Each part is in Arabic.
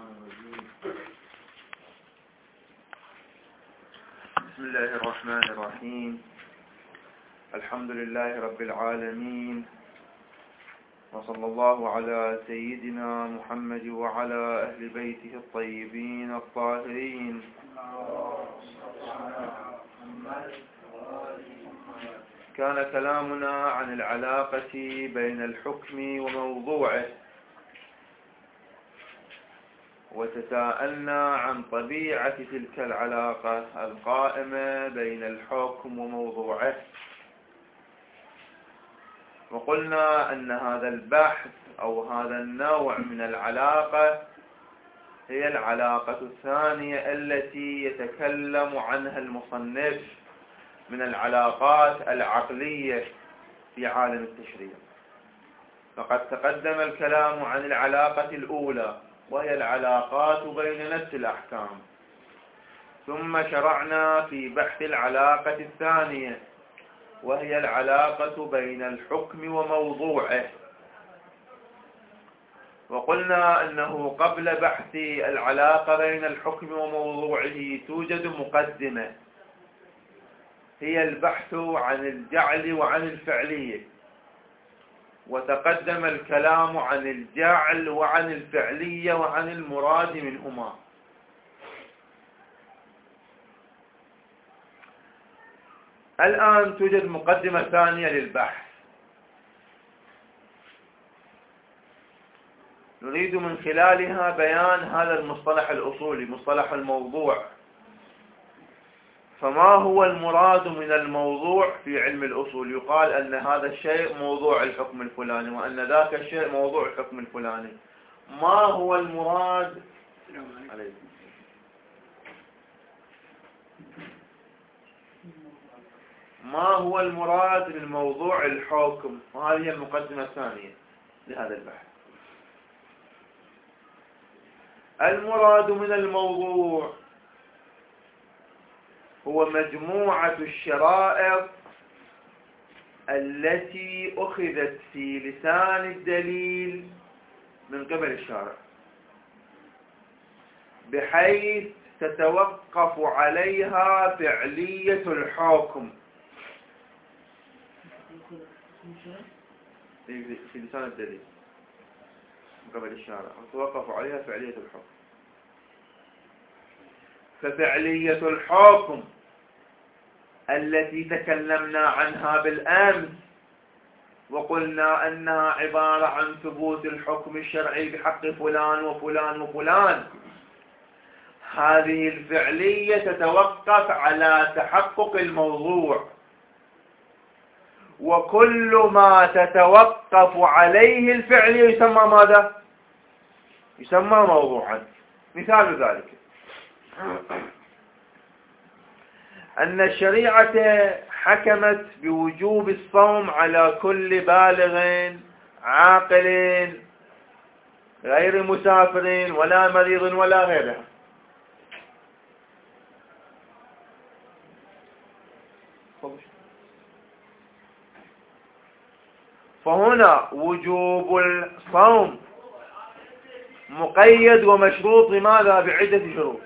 بسم الله الرحمن الرحيم. الحمد لله رب العالمين، وصلى الله على سيدنا محمد وعلى أهل بيته الطيبين الطاهرين. كان كلامنا عن العلاقة بين الحكم وموضوعه، وتساءلنا عن طبيعة تلك العلاقة القائمة بين الحكم وموضوعه، وقلنا أن هذا البحث أو هذا النوع من العلاقة هي العلاقة الثانية التي يتكلم عنها المصنف من العلاقات العقلية في عالم التشريع. فقد تقدم الكلام عن العلاقة الأولى وهي العلاقات بين نفس الأحكام، ثم شرعنا في بحث العلاقة الثانية وهي العلاقة بين الحكم وموضوعه، وقلنا أنه قبل بحث العلاقة بين الحكم وموضوعه توجد مقدمة هي البحث عن الجعل وعن الفعلية، وتقدم الكلام عن الجعل وعن الفعلية وعن المراد منهما. الآن توجد مقدمة ثانية للبحث، نريد من خلالها بيان هذا المصطلح الأصولي، مصطلح الموضوع. فما هو المراد من الموضوع في علم الأصول؟ يقال أن هذا الشيء موضوع الحكم الفلاني، وأن ذاك الشيء موضوع الحكم الفلاني. ما هو المراد؟ ما هو المراد من موضوع الحكم؟ وهذه المقدمة الثانية لهذا البحث. المراد من الموضوع هو مجموعة الشرائط التي أخذت في لسان الدليل من قبل الشارع، بحيث تتوقف عليها فعلية الحكم في لسان الدليل من قبل الشارع، تتوقف عليها فعلية الحكم. ففعلية الحكم التي تكلمنا عنها بالأمس وقلنا أنها عبارة عن ثبوت الحكم الشرعي بحق فلان وفلان وفلان، هذه الفعلية تتوقف على تحقق الموضوع، وكل ما تتوقف عليه الفعلية يسمى ماذا؟ يسمى موضوعا. مثال ذلك أن الشريعة حكمت بوجوب الصوم على كل بالغ عاقل غير مسافر ولا مريض ولا غيره. فهنا وجوب الصوم مقيد ومشروط لماذا؟ بعدة شروط.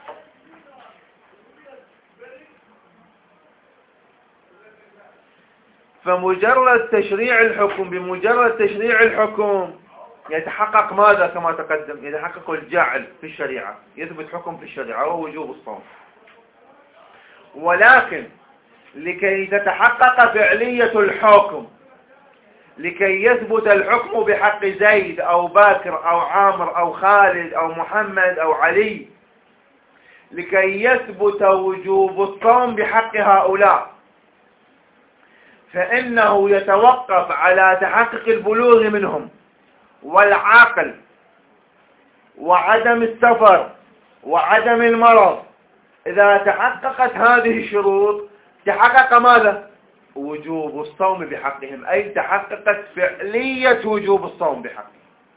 فمجرد تشريع الحكم، بمجرد تشريع الحكم يتحقق ماذا؟ كما تقدم يتحقق الجعل في الشريعة، يثبت حكم في الشريعة وهو وجوب الصوم. ولكن لكي تتحقق فعلية الحكم، لكي يثبت الحكم بحق زيد أو بكر أو عامر أو خالد أو محمد أو علي، لكي يثبت وجوب الصوم بحق هؤلاء، فإنه يتوقف على تحقق البلوغ منهم والعقل وعدم السفر وعدم المرض. إذا تحققت هذه الشروط تحقق ماذا؟ وجوب الصوم بحقهم، أي تحققت فعلية وجوب الصوم بحقهم.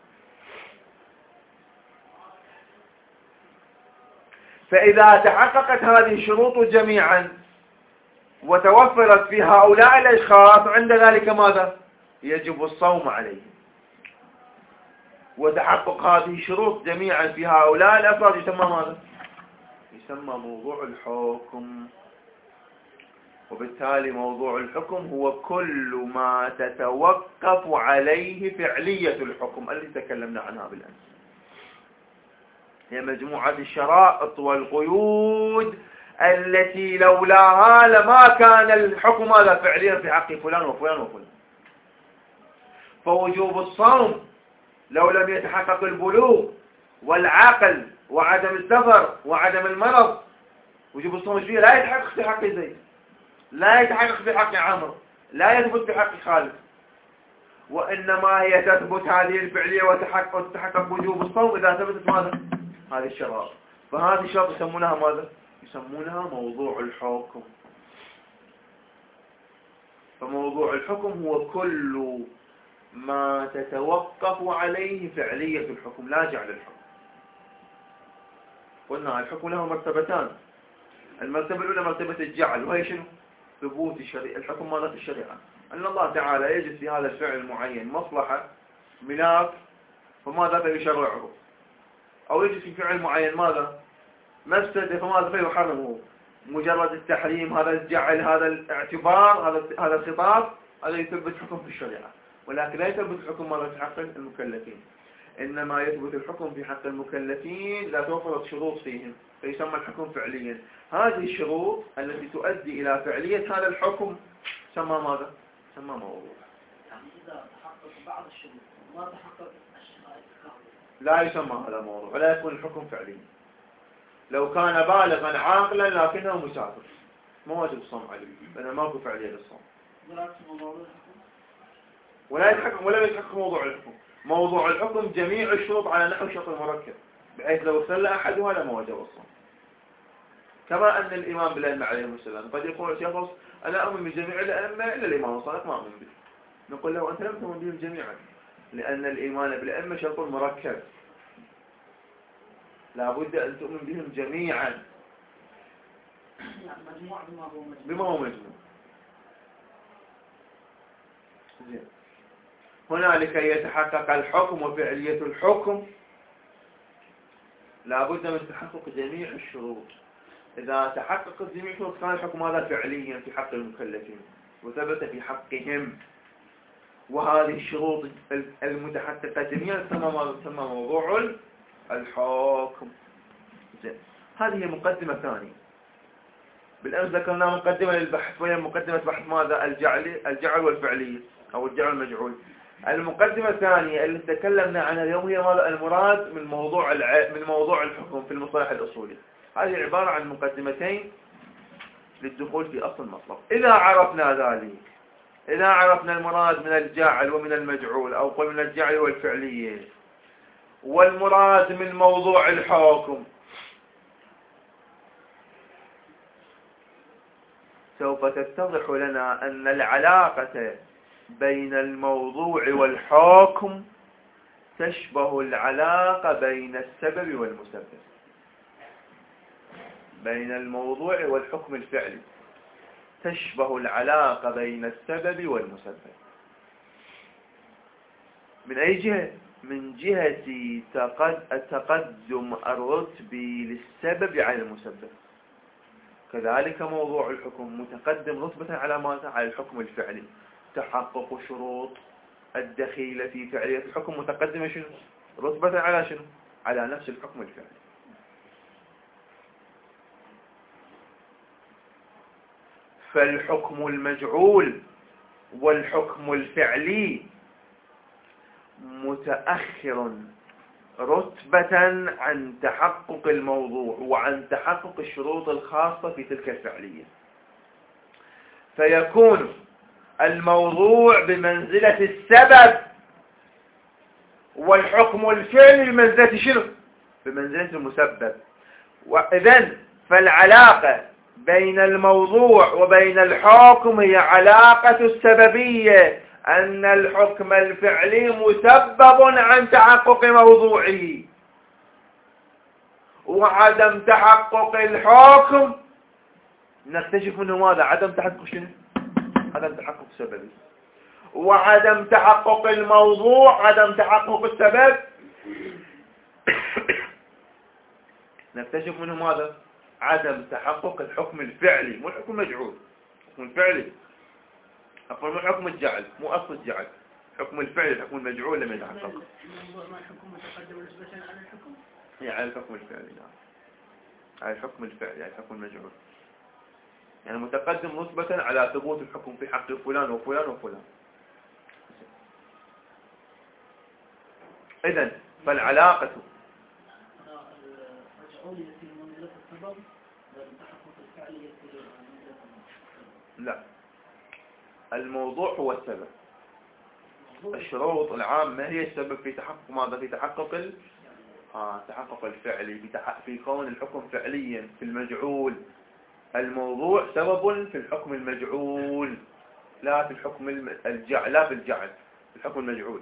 فإذا تحققت هذه الشروط جميعا وتوفرت في هؤلاء الأشخاص، عند ذلك ماذا؟ يجب الصوم عليهم. وتحقق هذه الشروط جميعا في هؤلاء الأفراد يسمى ماذا؟ يسمى موضوع الحكم. وبالتالي موضوع الحكم هو كل ما تتوقف عليه فعلية الحكم التي تكلمنا عنها بالأمس. هي مجموعة الشرائط والقيود التي لولاها لما كان الحكم هذا فعليا في حق فلان وفلان وفلان. فوجوب الصوم لو لم يتحقق البلوغ والعقل وعدم السفر وعدم المرض، وجوب الصوم فيه لا يتحقق في حق زيد، لا يتحقق في حق عمرو، لا يثبت في حق خالد، وإنما هي تثبت هذه الفعلية وتحقق وجوب الصوم إذا ثبتت ماذا؟ هذه الشرائط. فهذه الشرائط يسمونها ماذا؟ يسمونها موضوع الحكم. فموضوع الحكم هو كل ما تتوقف عليه فعلية الحكم لا جعل الحكم. قلنا الحكم له مرتبتان. المرتبة الأولى مرتبة الجعل، وهي شنو؟ ثبوت الشريعة. الحكم ماذا في الشريعة؟ أن الله تعالى يجد في هذا الفعل المعين مصلحة ملاك فماذا فيشرعه، أو يجد في فعل معين ماذا؟ مفسدة فماذا فيحرمه. مجرد التحريم هذا الجعل، هذا الاعتبار، هذا الخطاب، هذا يثبت حكم في الشريعة. ولكن لا يثبت الحكم ماذا في حق المكلفين، إنما يثبت الحكم في حق المكلفين لا توفرت شروط فيهم فيسمى الحكم فعليا. هذه الشروط التي تؤدي إلى فعلية هذا الحكم سمى ماذا؟ سمى موضوع. يعني إذا تحقق بعض الشروط وما تحقق الشرائط لا يسمى هذا موضوع ولا يكون الحكم فعليا. لو كان بالغا عاقلا لكنه مسافر ما واجب الصوم عليه لأنه ماكو فعلية للصوم. ولا يتحقق موضوع الحكم. موضوع الحكم جميع الشروط على نحو الشرط المركب، بحيث لو اختل أحدها لما وجب الصوم. كما أن الإمام بالأئمة عليه السلام قد يقول شخص أنا أؤمن بجميع الأئمة إلا الإمام الصادق ما أؤمن به. نقول له أنت لم تؤمن بهم جميعا، لأن الإيمان بالأئمة شرط مركب، لا بد أن تؤمن بهم جميعا بما هو مجموع. هنا لكي يتحقق الحكم وفعلية الحكم لا بد من تحقق جميع الشروط. إذا تحققت جميع الشروط كان الحكم هذا فعليا في حق المكلفين وثبت في حقهم. وهذه الشروط المتحققة جميعا تسمى موضوع الحكم. هذه مقدمة ثانية. بالأمس ذكرنا مقدمة للبحث وهي مقدمة بحث ماذا؟ الجعل والفعلية أو الجعل المجعول. المقدمة الثانية اللي تكلمنا عنها اليوم هي ماذا؟ المراد من موضوع الحكم في المصطلح الأصولي. هذه عبارة عن مقدمتين للدخول في أصل المطلب. إذا عرفنا ذلك، إذا عرفنا المراد من الجعل ومن المجعول أو قل من الجعل والفعلية والمراد من موضوع الحكم، سوف تتضح لنا أن العلاقة بين الموضوع والحكم تشبه العلاقة بين السبب والمسبب، بين الموضوع والحكم الفعلي تشبه العلاقة بين السبب والمسبب. من أي جهة؟ من جهة تقدم الرتبي للسبب على المسبب. كذلك موضوع الحكم متقدم رتبة على ماذا؟ على الحكم الفعلي. تحقق شروط الدخيلة في فعلية الحكم متقدمة شنو؟ رتبة على شنو؟ على نفس الحكم الفعلي. فالحكم المجعول والحكم الفعلي متأخر رتبة عن تحقق الموضوع وعن تحقق الشروط الخاصة في تلك الفعلية. فيكون الموضوع بمنزلة السبب والحكم الفعلي بمنزلة شنو؟ بمنزلة المسبب. وإذن فالعلاقة بين الموضوع وبين الحكم هي علاقة السببية، أن الحكم الفعلي مسبب عن تحقق موضوعه، وعدم تحقق الحكم نكتشف منه ماذا؟ عدم تحقق شنو؟ عدم تحقق سببي. وعدم تحقق الموضوع، عدم تحقق السبب نكتشف منه ماذا؟ عدم تحقق الحكم الفعلي، مو الحكم المجعول، الحكم الفعلي. أقول مو حكم الجعل، مو أصل الجعل، الحكم الفعلي، الحكم المجعول لم يتحقق. الموضوع ما الحكم متقدم نسبة على الحكم؟ يعني على الحكم الفعلي، نعم، على الحكم الفعلي، على الحكم المجعول. يعني متقدم نسبة على ثبوت الحكم في حق فلان وفلان وفلان. إذن فالعلاقة المجعول يأتي من منزلة السبب والتحقق الفعلي يأتي من منزلة الموضوع. لا، الموضوع هو السبب. الشروط العامة هي السبب في تحقق ماذا؟ في تحقق تحقق الفعلي، في كون الحكم فعليا في المجعول. الموضوع سبب في الحكم المجعول، لا في الحكم الجعل، لا في الجعل، في الحكم المجعول.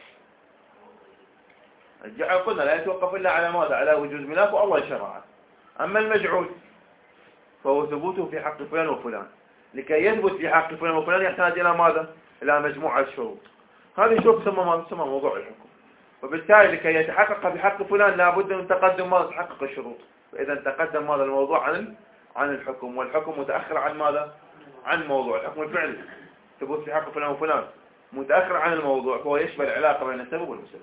الجعل قلنا لا يتوقف إلا على ماذا؟ على وجود ملاك والله شرعه. أما المجعول فهو ثبوته في حق فلان وفلان. لكي يثبت في حق فلان وفلان يحتاج إلى ماذا؟ إلى مجموعة شروط. هذه الشروط تسمى موضوع الحكم. وبالتالي لكي يتحقق بحق فلان لا بد من تقدم ماذا؟ تحقق الشروط. فإذا تقدم ماذا؟ الموضوع عن الحكم، والحكم متأخر عن ماذا؟ عن موضوع الحكم الفعلي. ثبوت في حق فلان وفلان متأخر عن الموضوع، فهو يشبه العلاقة بين السبب والمسبب.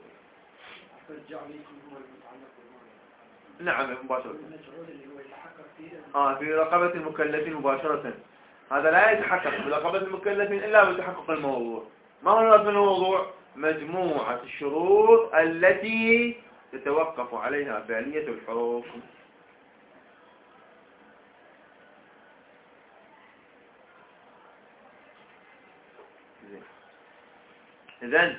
نعم مباشرة. في رقبة المكلفين مباشرة. هذا لا يتحقق برقبة المكلفين إلا بتحقق الموضوع. ما هو الغرض من الموضوع؟ مجموعة الشروط التي تتوقف عليها فعلية الحكم. إذن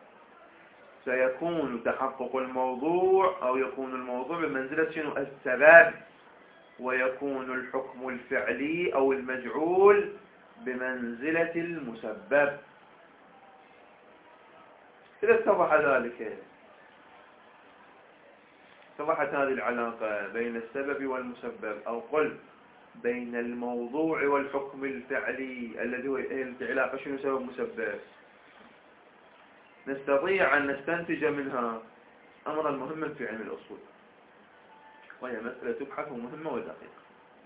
سيكون تحقق الموضوع أو يكون الموضوع بمنزلة شنو؟ السبب، ويكون الحكم الفعلي أو المجعول بمنزلة المسبب. إذا اتضح ذلك، اتضحت هذه العلاقة بين السبب والمسبب، أو قل بين الموضوع والحكم الفعلي الذي هو العلاقة شنو سبب مسبب، نستطيع أن نستنتج منها أمرا مهما في علم الأصول، وهي مسألة تبحث مهمة ودقيقة،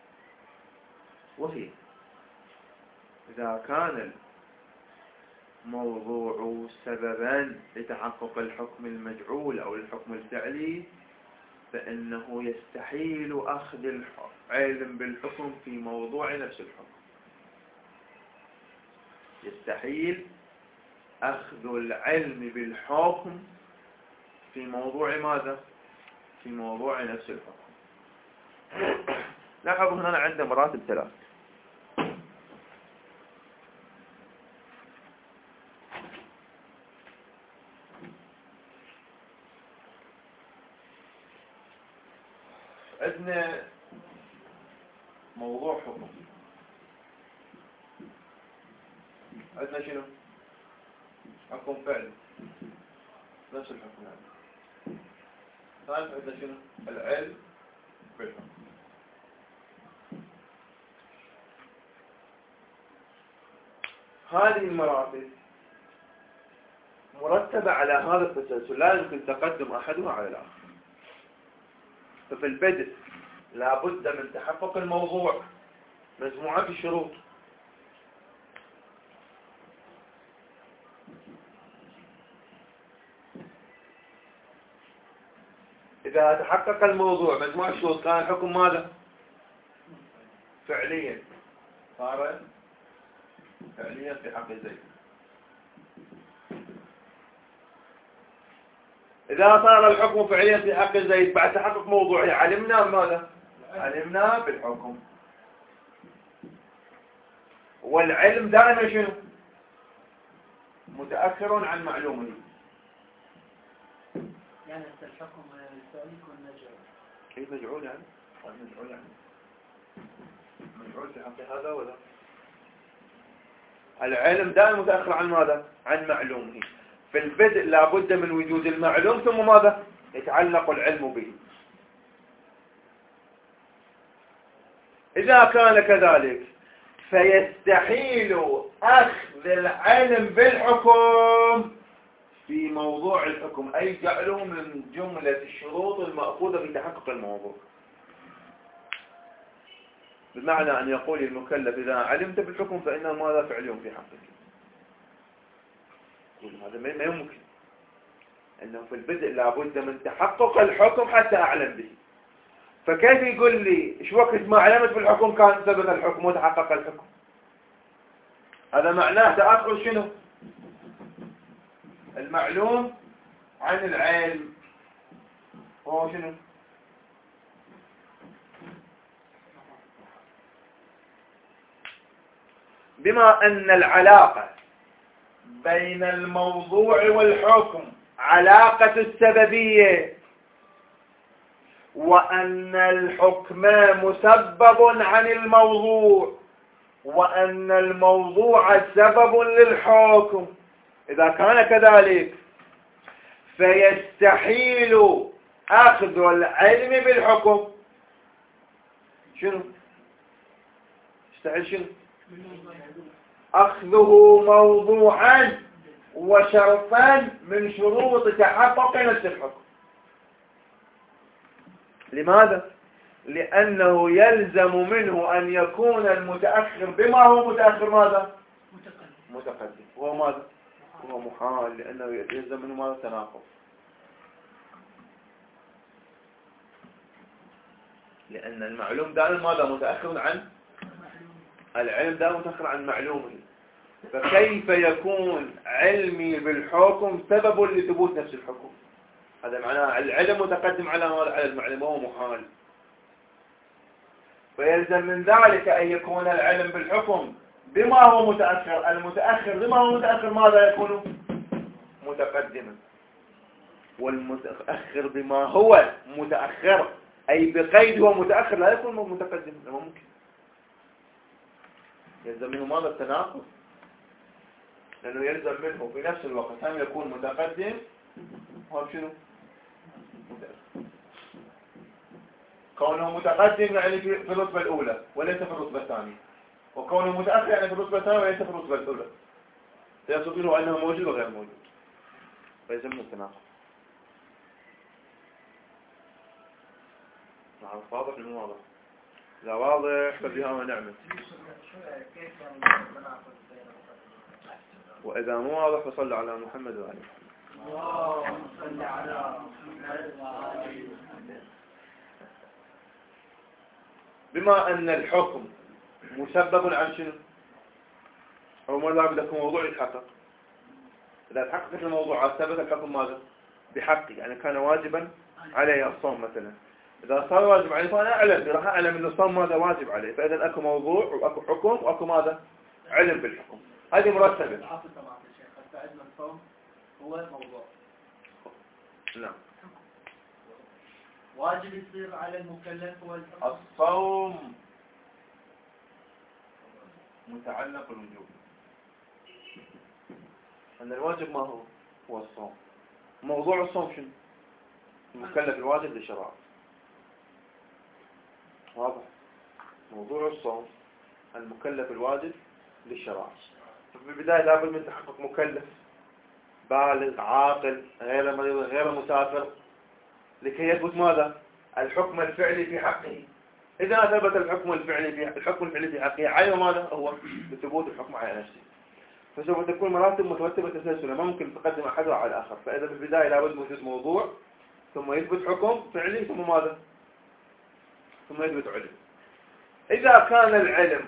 وهي إذا كان الموضوع سببا لتحقق الحكم المجعول أو الحكم الفعلي، فإنه يستحيل أخذ العلم بالحكم في موضوع نفس الحكم. يستحيل أخذ العلم بالحكم في موضوع ماذا؟ في موضوع نفس الحكم. لاحظوا هنا عندنا مراتب ثلاث. عندنا موضوع حكم، عندنا شنو؟ حكم فعلي نفس الحكم يعني. ثالث عندنا شنو؟ العلم بالحكم. هذه المراتب مرتبة على هذا التسلسل، لا يمكن تقدم أحدها على الآخر. ففي البدء لا بد من تحقق الموضوع، مجموعة الشروط. إذا تحقق الموضوع مجموعة الشروط كان الحكم ماذا؟ فعليا، صار فعليا في حق زيد. إذا صار الحكم فعليا في حق زيد بعد تحقق موضوعي، علمنا ماذا؟ علمنا بالحكم. والعلم دائما شنو؟ متأخر عن معلومه. يعني الحكم الفعلي يكون مجعول. كيف مجعول يعني؟ مجعول يعني مجعول في حق هذا ولا؟ العلم دائما متأخر عن ماذا؟ عن معلومه. في البدء لابد من وجود المعلوم ثم ماذا؟ يتعلق العلم به. إذا كان كذلك فيستحيل أخذ العلم بالحكم في موضوع الحكم، أي جعله من جملة الشروط المأخوذة بتحقق الموضوع. بمعنى أن يقول المكلف إذا علمت بالحكم فإنه ماذا فعل في حقك. هذا ما يمكن، أنه في البدء لابد من تحقق الحكم حتى أعلم به. فكيف يقول لي إيش وقت ما علمت بالحكم كان ثبت الحكم وتحقق الحكم؟ هذا معناه تأخر شنو؟ المعلوم عن العلم هو شنو؟ بما أن العلاقة بين الموضوع والحكم علاقة السببية، وأن الحكم مسبب عن الموضوع، وأن الموضوع سبب للحكم، إذا كان كذلك فيستحيل أخذ العلم بالحكم. شنو؟ يستحيل شنو؟ أخذه موضوعا وشرطا من شروط تحقق نفس الحكم. لماذا؟ لأنه يلزم منه أن يكون المتأخر بما هو متأخر ماذا؟ متقدم. هو ماذا؟ هو محال، لأنه يلزم منه ماذا؟ تناقض. لأن المعلوم دائما ماذا؟ متأخر عن العلم، دائما متأخر عن معلومه. فكيف يكون علمي بالحكم سبب لثبوت نفس الحكم؟ هذا معناه العلم متقدم على المعلوم، وهو محال. فيلزم من ذلك أن يكون العلم بالحكم بما هو متأخر، المتأخر بما هو متأخر ماذا يكون؟ متقدما. والمتأخر بما هو متأخر أي بقيد هو متأخر لا يكون متقدم، لا ممكن. يلزم منه ماذا؟ التناقض، لأنه يلزم منه في نفس الوقت هم يكون متقدم وهم شنو؟ متأخر. كونه متقدم يعني في الرتبة الأولى وليس في الرتبة الثانية، وكونه متأخر يعني في الرتبة الثانية وليس في الرتبة الأولى، فيصف له أنه موجود وغير موجود، فيلزم منه التناقض. نعم، واضح من واضح؟ لا واضح فبها ونعمة. وإذا مو واضح فصل على محمد وآله محمد. اللهم صل على محمد وآله محمد. بما أن الحكم مسبب عن شنو؟ هو ما لابد يكون موضوع يتحقق. إذا تحقق الموضوع ثبت الحكم ماذا؟ بحقي، يعني كان واجبا عليه الصوم مثلا. إذا صار واجب عليه فأنا أعلم، راح أعلم أن الصوم ماذا واجب عليه، فإذا أكو موضوع وأكو حكم وأكو ماذا؟ علم بالحكم. هذه مرتبة. فعندنا الصوم هو موضوع. نعم. واجب يصير على المكلف هو الصوم متعلق بالوجوب. أن الواجب ما هو؟ هو الصوم. موضوع الصوم شنو؟ المكلف الواجب للشرائع. واضح؟ موضوع الصوم المكلف الواجب للشرائع. في البداية لابد من تحقق مكلف بالغ عاقل غير مريض غير مسافر لكي يثبت ماذا؟ الحكم الفعلي في حقه. إذا ثبت الحكم الفعلي في حقه عين ماذا؟ هو بثبوت الحكم على نفسه. فسوف تكون مراتب مترتبة تسلسل، ما ممكن تقدم أحدها على الآخر. فإذا في البداية لابد من وجود موضوع ثم يثبت حكم فعلي ثم ماذا؟ ثم يثبت علم. إذا كان العلم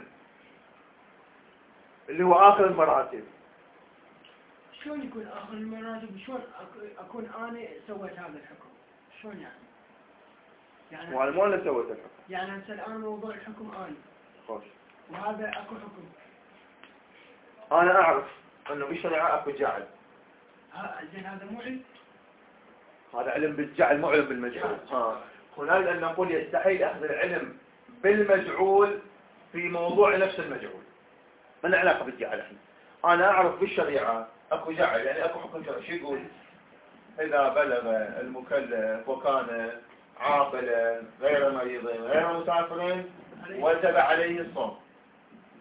اللي هو آخر المراتب، شلون يكون آخر المراتب؟ شلون أكون أنا سويت هذا الحكم؟ شلون يعني وأنا مو أنا سويت الحكم، يعني هسه الآن موضوع الحكم أنا خوش. وهذا أكو حكم، أنا أعرف أنه بالشريعة أكو جعل. زين هذا مو علم؟ هذا علم بالجعل مو علم بالمجعول. هناك أن نقول يستحيل أخذ العلم بالمجعول في موضوع نفس المجعول. ما له علاقة بالجعل. أنا أعرف بالشريعة أكو جعل، يعني أكو حكم شرعي. شو يقول؟ إذا بلغ المكلف وكان عاقلا غير مريض غير مسافر وجب عليه الصوم.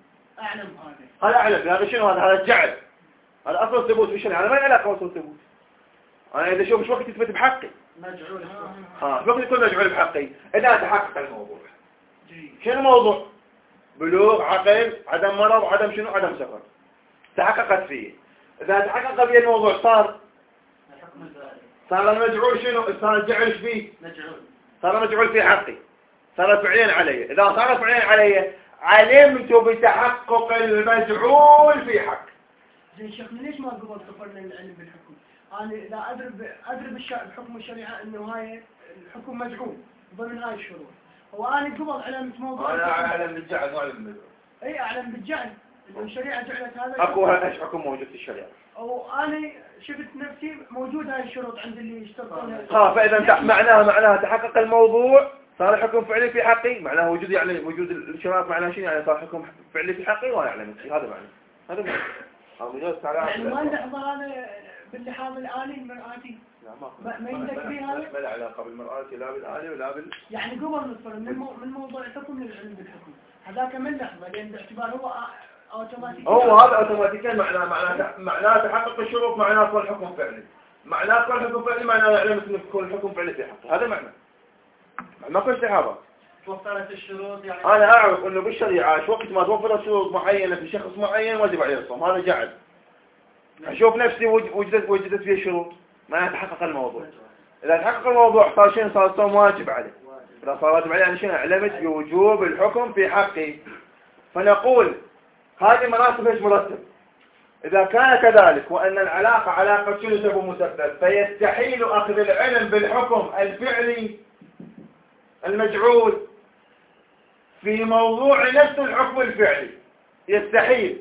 أعلم هذا أعلم. هذا شنو؟ هذا الجعل. هذا أصل ثبوت بالشريعة. هذا ما له علاقة أصل ثبوت. أنا إذا شوف شو وقت يثبت بحقي مجعول. شو وقت يكون مجعول بحقي إذا تحقق الموضوع. شنو الموضوع؟ بلوغ، عقل، عدم مرض، عدم شنو، عدم سفر، تحققت فيه. إذا تحقق فيه الموضوع صار المجعول شنو؟ صار الجعل فيه صار مجعول في حقي، صار فعليا علي. إذا صار فعليا علي علمت بتحقق المجعول في حق. زين شيخنا ليش ما قبل صفرنا العلم بالحكم؟ أنا إذا أدرب بحكم الشريعة إنه هاي الحكم مجعول ضمن هاي الشروط، وأنا قبل علمت موضوع أنا أعلم بالجعل مو أعلم بالمجعول. أي أعلم بالجعل إنه الشريعة جعلت هذا. أكو إيش حكم موجود في الشريعة؟ أو أنا شفت نفسي موجود هاي الشروط عند اللي يشتغلونها. فإذا معناها تحقق الموضوع صار حكم فعلي في حقي، معناه وجود يعني وجود الشراب معناه شيء يعني صار حكم فعلي في حقي وأنا أعلم شيء. هذا معناه يعني ما نحضر هذا باللحاظ الآلي المرآتي. ما يندك به هذا؟ ما له علاقة بالمرآة لا بالآلي ولا يعني قبل نصفر من موضوع الحكم للعلم بالحكم هذاك من لحظة لأن باعتبار هو أوتوماتيكي. هو هذا أوتوماتيكيا معناه تحقق الشروط، معناه صار حكم فعلي، معناه صار حكم فعلي، معناه يعلم أن يكون الحكم فعلي في حقه. هذا معناه ما كل استحابة. توفرت الشروط يعني. أنا أعرف أنه بالشريعة وقت ما توفرت شروط معينة في شخص معين واجب عليه الصوم، هذا جعل. أشوف نفسي وجدت فيه شروط ما تحقق الموضوع. إذا تحقق الموضوع صار شيء، صار الصوم واجب عليه. إذا صار واجب عليه يعني شيء علمت بوجوب الحكم في حقي. فنقول هذه مراتب ايش مرتب؟ إذا كان كذلك وأن العلاقة علاقة شنو سبب مسبب، فيستحيل أخذ العلم بالحكم الفعلي المجعول في موضوع نفس الحكم الفعلي، يستحيل.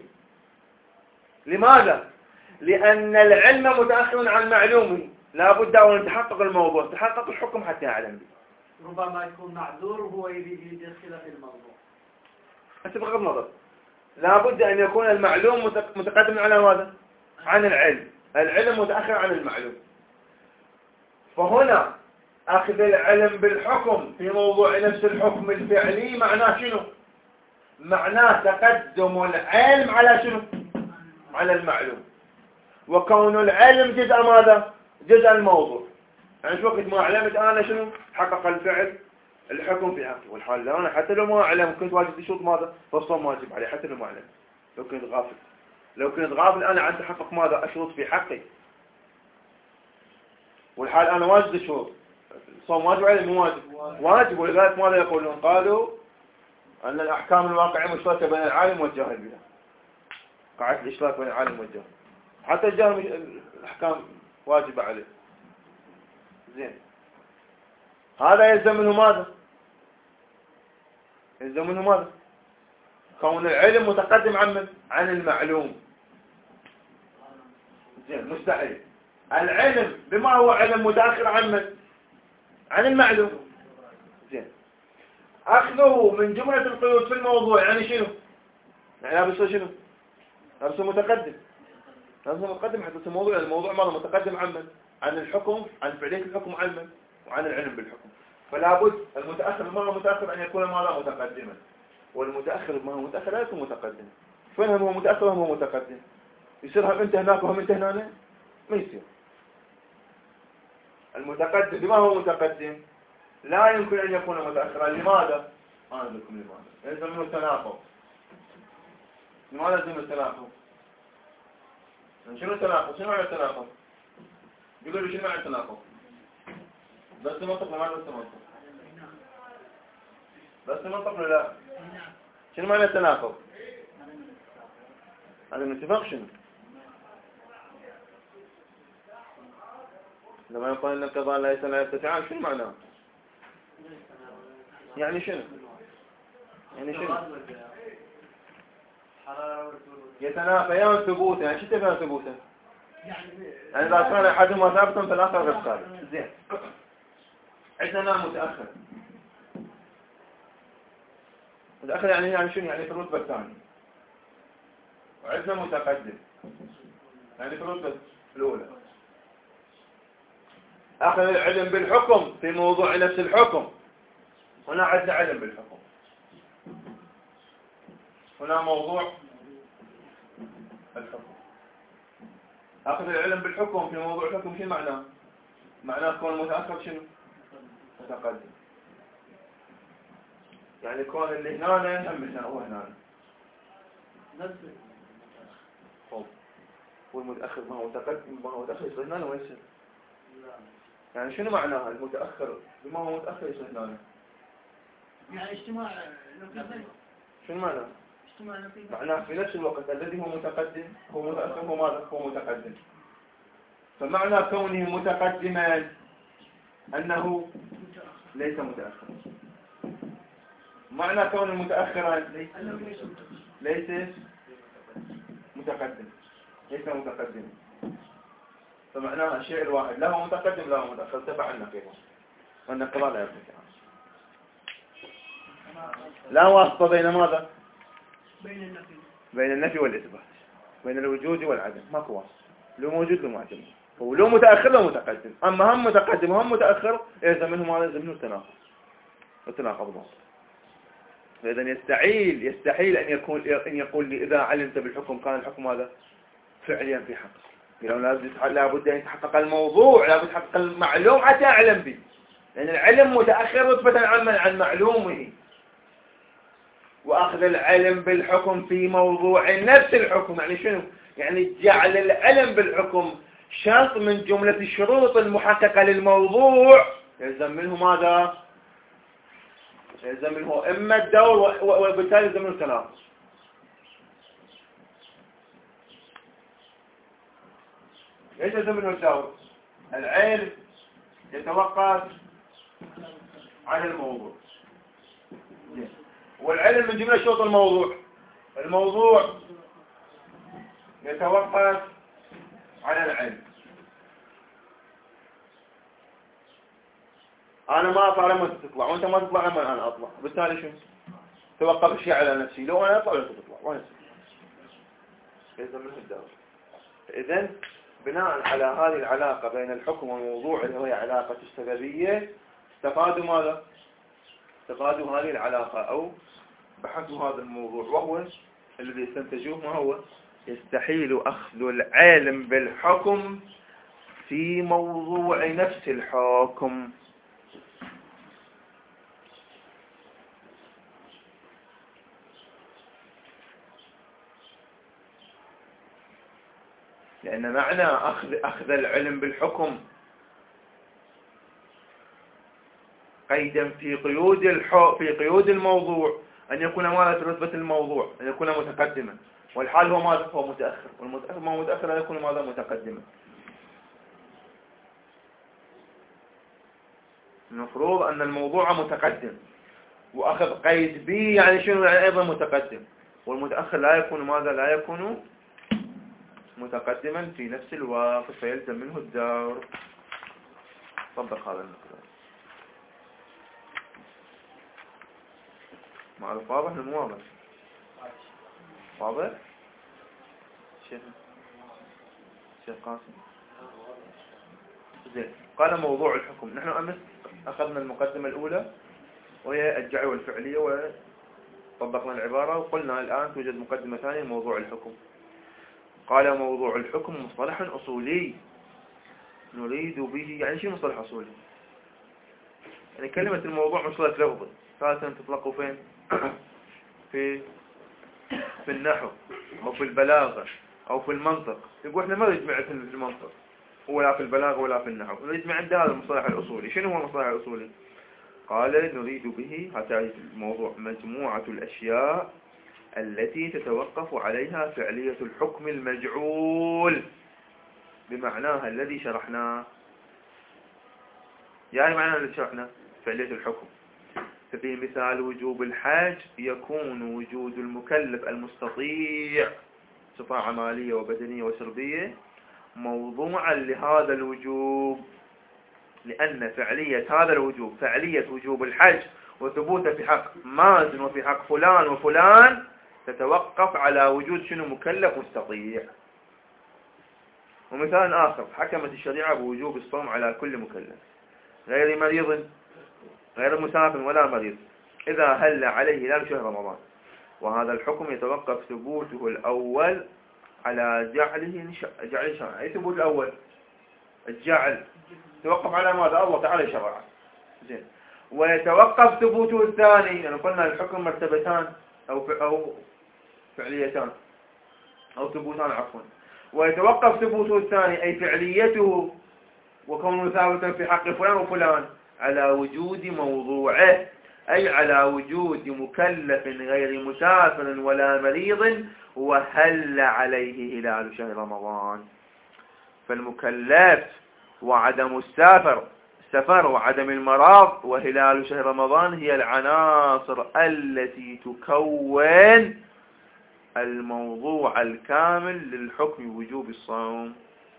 لماذا؟ لأن العلم متأخر عن معلومه، لا بد أن يتحقق الموضوع، تحقق الحكم حتى يعلم به. ربما يكون معذور وهو يريد يدخل في الموضوع. أنت بغض النظر لا بد أن يكون المعلوم متقدم على ماذا؟ عن العلم. العلم متأخر عن المعلوم. فهنا أخذ العلم بالحكم في موضوع نفس الحكم الفعلي معناه شنو؟ معناه تقدم العلم على شنو؟ على المعلوم. وكون العلم جزء ماذا؟ جزء الموضوع. يعني شو وقت ما علمت أنا شنو؟ حقق الفعل الحكم في حقي. والحال لا، أنا حتى لو ما أعلم كنت واجد شروط ماذا؟ فالصوم واجب علي حتى لو ما أعلم. لو كنت غافل أنا عن تحقق ماذا؟ أشروط في حقي. والحال أنا واجد الشروط، الصوم واجب علي مو واجب؟ واجب. ولذلك ماذا يقولون؟ قالوا أن الأحكام الواقعية مشتركة بين العالم والجاهل بها. قاعدة الإشراك بين العالم والجاهل. حتى الجاهل الأحكام واجبة عليه. زين، هذا يلزم منه ماذا؟ يلزم منه ماذا؟ كون العلم متقدم عن المعلوم. زين، مستحيل. العلم بما هو علم متأخر عن المعلوم. زين، أخذه من جملة القيود في الموضوع يعني شنو؟ يعني لا بيصير شنو؟ لا بيصير متقدم. لازم متقدم حتى الموضوع ماذا؟ متقدم عن الحكم، عن فعلية الحكم علما وعن العلم بالحكم. فلا بد المتأخر المرة متأخر أن يكون ماذا؟ متقدما. والمتأخر ما هو متأخر لا يكون متقدما. فين هم هو متأخر وهم هو متقدم؟ يصير هم انت هناك وهم انت هنا؟ ما يصير. المتقدم بما هو متقدم لا يمكن أن يكون متأخرا. لماذا؟ أنا أقول لكم لماذا. يلزم منه التناقض. لماذا يلزم التناقض؟ شنو التناقض؟ شنو معنى التناقض؟ يقولوا شنو معنى التناقض؟ بس منطق ولا ما بس منطق؟ بس منطق ولا لا؟ شنو معنى التناقض؟ هذا الاتفاق شنو؟ لما يقول ان القضاء ليس لا يتسعان شنو معناه؟ يعني شنو؟ يعني شنو؟ يتنافيان ثبوتا. يعني شو تفهم ثبوتا؟ يعني إذا كان أحدهما ثابتا فالآخر غير ثابت. زين، عندنا متأخر. متأخر يعني شنو؟ يعني في الرتبة الثانية. وعندنا متقدم يعني في الرتبة الأولى. أخذ العلم بالحكم في موضوع نفس الحكم. هنا عندنا علم بالحكم. هنا موضوع الحكم. أخذ العلم بالحكم في موضوع الحكم شو معناه؟ معناه كون متأخر شنو؟ متقدم. يعني كون اللي هنا هم هنا وهنا. طب والمتأخر ما هو متقدم ما هو متأخر يصير هنا ويصير. يعني شنو معناها المتأخر بما هو متأخر يصير هنا؟ يعني اجتماع نقيضين. شنو معناه؟ اجتماع نقيضين. معناه في نفس الوقت الذي هو متقدم هو متأخر هو ماذا؟ هو متقدم. فمعنى كونه متقدما أنه ليس متأخرا. معنى كونه متأخرا ليس متقدم. ليس متقدم. فمعناها الشيء الواحد لا هو متقدم لا هو متأخر تبع النقيض. والنقيض لا يملك. لا واسطة بين ماذا؟ بين النفي والإثبات. بين الوجود والعدم ماكو واسطة. لو موجود لو معدم. هو لو متأخر لو متقدم. أما هم متقدم وهم متأخر يلزم منهم ماذا؟ يلزم منه التناقض. التناقض ماذا؟ فإذا يستحيل أن يقول لي إذا علمت بالحكم كان الحكم هذا فعليا في حق. لابد أن يتحقق الموضوع، لابد يتحقق المعلوم حتى أعلم به. لأن العلم متأخر رتبة عن معلومه. وأخذ العلم بالحكم في موضوع نفس الحكم يعني شنو؟ يعني جعل العلم بالحكم شرط من جملة الشروط المحققة للموضوع يلزم منه ماذا؟ يلزم منه إما الدور وبالتالي يلزم منه التناقض. ليش يلزم منه الدور؟ العلم يتوقف عن الموضوع والعلم من جملة شروط الموضوع يتوقف على العلم. أنا ما أطلع لما تطلع وأنت ما تطلع لما أنا أطلع بالتالي شو توقف الشيء على نفسي لو أنا أطلع ولا تطلع وأنا يلزم منه الدور. إذن بناء على هذه العلاقة بين الحكم والموضوع اللي هي علاقة السببية استفادوا ماذا؟ استفادوا هذه العلاقة أو بحثوا هذا الموضوع وهو الذي استنتجوه ما هو؟ يستحيل أخذ العلم بالحكم في موضوع نفس الحكم. لأن معنى أخذ العلم بالحكم قيدا في قيود الموضوع أن يكون ماذا في رتبة الموضوع أن يكون متقدما والحال هو ماذا هو متأخر والمتأخر ما هو متأخر لا يكون ماذا متقدما. المفروض أن الموضوع متقدم وأخذ قيد به يعني شنو يعني أيضا متقدم والمتأخر لا يكون ماذا لا يكون متقدما في نفس الوقت فيلزم منه الدور. طبق هذا المقدار معروف واضح ولا مو واضح؟ واضح؟ شيخ قاسم زين. قال موضوع الحكم. نحن أمس أخذنا المقدمة الأولى وهي الجعل والفعلية وطبقنا العبارة وقلنا الآن توجد مقدمة ثانية موضوع الحكم. قال موضوع الحكم مصطلح أصولي نريد به يعني شيء مصطلح أصولي؟ يعني كلمة الموضوع مصطلح لفظي ثالثا تطلق فين؟ في النحو أو في البلاغة أو في المنطق. يقول احنا ما نجمع في المنطق ولا في البلاغة ولا في النحو نجمع عند هذا المصطلح الأصولي. شنو هو المصطلح الأصولي؟ قال نريد به هذا الموضوع مجموعة الأشياء التي تتوقف عليها فعلية الحكم المجعول بمعناها الذي شرحناه. يعني معنى الذي شرحناه فعلية الحكم. ففي مثال وجوب الحج يكون وجود المكلف المستطيع استطاعة مالية وبدنية وسربية موضوعا لهذا الوجوب لأن فعلية هذا الوجوب فعلية وجوب الحج وثبوته في حق مازن وفي حق فلان وفلان تتوقف على وجود شنو مكلف مستطيع. ومثال آخر حكمت الشريعة بوجوب الصوم على كل مكلف غير مريض غير مسافر ولا مريض إذا هل عليه هلال شهر رمضان وهذا الحكم يتوقف ثبوته الأول على جعل شرع. أي ثبوت الأول؟ الجعل يتوقف على ماذا؟ الله تعالى شرعه. زين. ويتوقف ثبوته الثاني، يعني قلنا الحكم مرتبتان أو فعليتان أو ثبوتان عفوا. ويتوقف ثبوته الثاني أي فعليته وكونه ثابتا في حق فلان وفلان على وجود موضوعه، أي على وجود مكلف غير مسافر ولا مريض وهل عليه هلال شهر رمضان. فالمكلف وعدم السفر وعدم المرض وهلال شهر رمضان هي العناصر التي تكون الموضوع الكامل للحكم وجوب الصوم.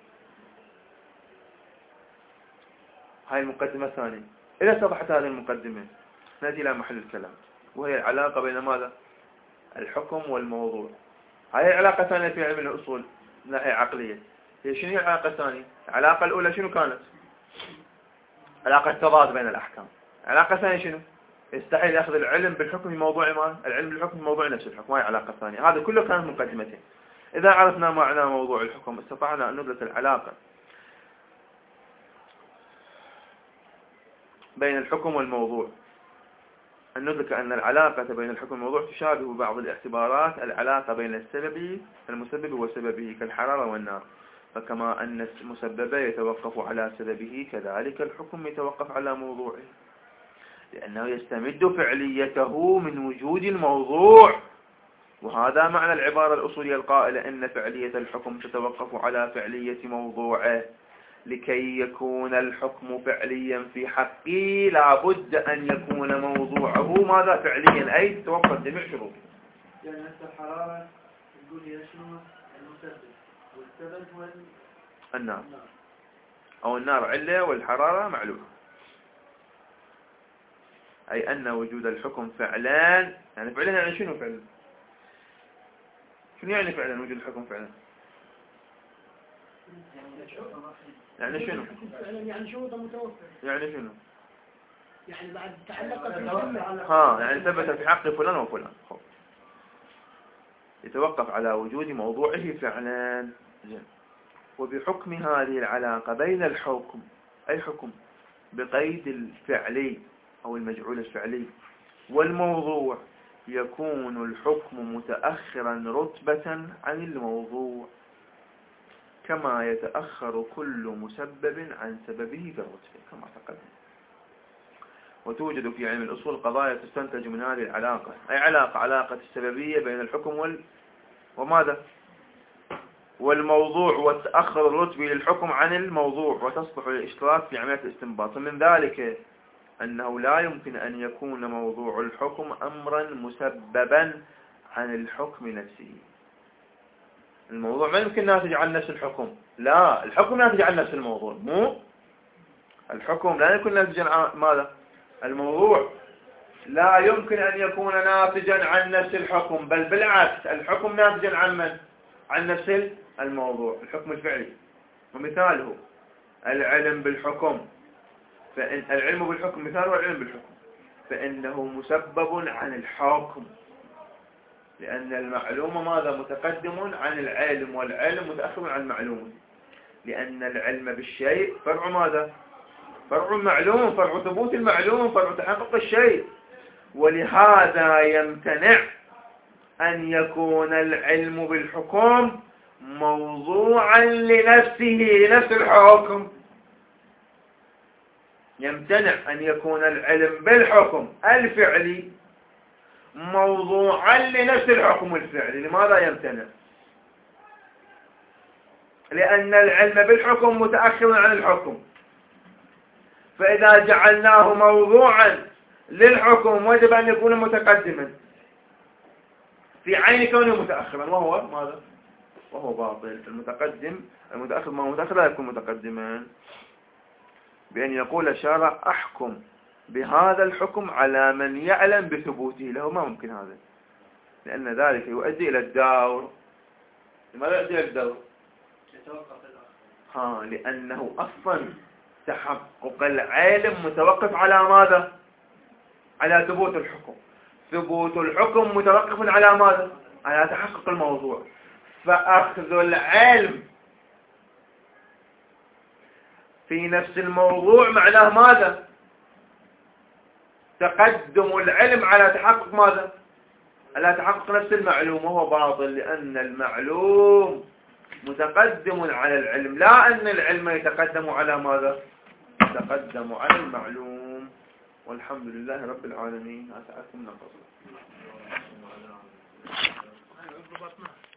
هاي المقدمة الثانية. إذا اتضحت هذه المقدمة نأتي إلى محل الكلام، وهي العلاقة بين ماذا؟ الحكم والموضوع. هاي العلاقة الثانية في علم الأصول من ناحية عقلية. هي شنو هي العلاقة الثانية؟ العلاقة الأولى شنو كانت؟ علاقة تضاد بين الأحكام. العلاقة الثانية شنو؟ يستحيل يأخذ العلم بالحكم في موضوع ما، العلم بالحكم في موضوع نفس الحكم. هاي العلاقة الثانية. هذا كله كانت مقدمتين. إذا عرفنا معنى موضوع الحكم استطعنا أن ندرك العلاقة بين الحكم والموضوع. أن ندرك أن العلاقة بين الحكم والموضوع تشابه بعض الاعتبارات العلاقة بين المسبب وسببه كالحرارة والنار. فكما أن المسبب يتوقف على سببه كذلك الحكم يتوقف على موضوعه، لأنه يستمد فعليته من وجود الموضوع. وهذا معنى العبارة الأصولية القائلة إن فعلية الحكم تتوقف على فعلية موضوعه. لكي يكون الحكم فعليا في حقه لابد أن يكون موضوعه ماذا؟ فعليا، أي تتوفر جميع شروطه. يعني هسه الحرارة تقول لي شنو المسبب والسبب النار، أو النار علة والحرارة معلومة. أي أن وجود الحكم فعلا، يعني فعلا يعني شنو فعلا؟ شنو يعني فعلا وجود الحكم فعلا؟ يعني شنو؟ يعني شروطه متوفرة. يعني شنو؟ يعني بعد تعلق يعني ثبت في حق فلان وفلان. يتوقف على وجود موضوعه فعلا. زين. وبحكم هذه العلاقة بين الحكم، أي حكم بقيد الفعلي أو المجعول الفعلي والموضوع، يكون الحكم متأخرا رتبة عن الموضوع كما يتأخر كل مسبب عن سببه بالرتبة كما تقدم. وتوجد في علم الأصول قضايا تستنتج من هذه العلاقة، أي علاقة السببية بين الحكم وماذا؟ والموضوع، وتأخر الرتبة للحكم عن الموضوع وتصلح للاشتراك في عملية الاستنباط. ومن ذلك أنه لا يمكن أن يكون موضوع الحكم أمرا مسببا عن الحكم نفسه. الموضوع ما يمكن ناتج عن نفس الحكم، لا، الحكم ناتج عن نفس الموضوع، مو الحكم لا يكون ناتجا عن ماذا؟ الموضوع لا يمكن أن يكون ناتجا عن نفس الحكم، بل بالعكس الحكم ناتجا عن من؟ عن نفس الموضوع، الحكم الفعلي. ومثاله العلم بالحكم، فإن العلم بالحكم مثاله العلم بالحكم فإنه مسبب عن الحكم، لأن المعلوم ماذا؟ متقدم عن العلم، والعلم متأخر عن المعلوم، لأن العلم بالشيء فرع ماذا؟ فرع المعلوم، فرع ثبوت المعلوم، فرع تحقق الشيء. ولهذا يمتنع أن يكون العلم بالحكم موضوعا لنفسه، لنفس الحكم. يمتنع أن يكون العلم بالحكم الفعلي موضوعا لنفس الحكم الفعلي. لماذا يمتنع؟ لأن العلم بالحكم متأخر عن الحكم، فإذا جعلناه موضوعا للحكم وجب أن يكون متقدما في عين كونه متأخرا، وهو ماذا؟ وهو باطل. المتأخر ما هو متأخر لا يكون متقدما. بأن يقول الشارع أحكم بهذا الحكم على من يعلم بثبوته له، ما ممكن هذا، لأن ذلك يؤدي إلى الدور. لماذا يؤدي إلى الدور؟ لأنه أصلا تحقق العلم متوقف على ماذا؟ على ثبوت الحكم. ثبوت الحكم متوقف على ماذا؟ على تحقق الموضوع. فأخذ العلم في نفس الموضوع معناه ماذا؟ تقدم العلم على تحقق ماذا؟ على تحقق نفس المعلوم، وهو باطل لأن المعلوم متقدم على العلم، لا أن العلم يتقدم على ماذا؟ يتقدم على المعلوم. والحمد لله رب العالمين. أسألكم نقص